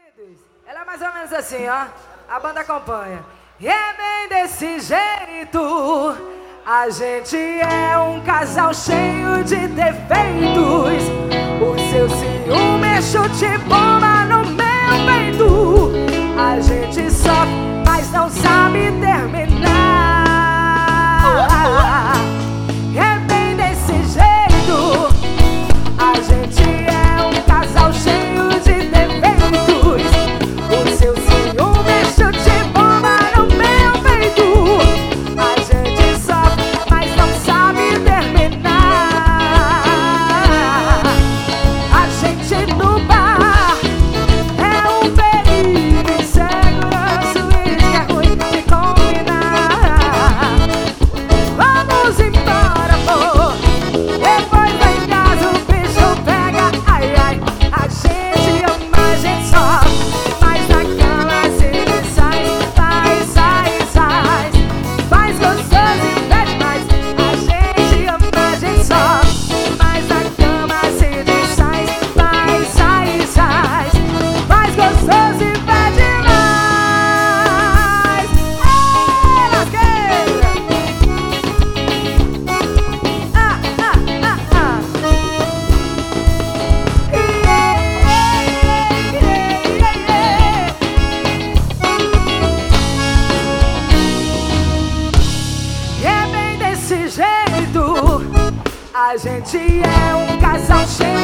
queridos, ela é mais ou menos assim, ó. A banda acompanha. E é bem desse jeito. A gente é um casal cheio de defeitos. O seu ciúme chute bomba no meu peito. A gente sofre, mas não sabe terminar. É bem desse jeito. A gente é um casal cheio de defeitos. O seu ciúme chute bomba no meu peito. A gente sofre, mas não sabe terminar. A gente no bar é um perigo, insegurança, isso é ruim de combinar. Vamos embora, amor. Depois lá em casa o bicho pega. Ai, ai. A gente ama, a gente sofre, mas na cama se sai, sai, sai, sai. Faz gostoso e pede mais. A gente ama, a gente sofre, mas na cama se sai, sai, sai, sai. Faz gostoso e pede mais. Ei, lasqueira! E é bem desse jeito. A gente é um casal cheio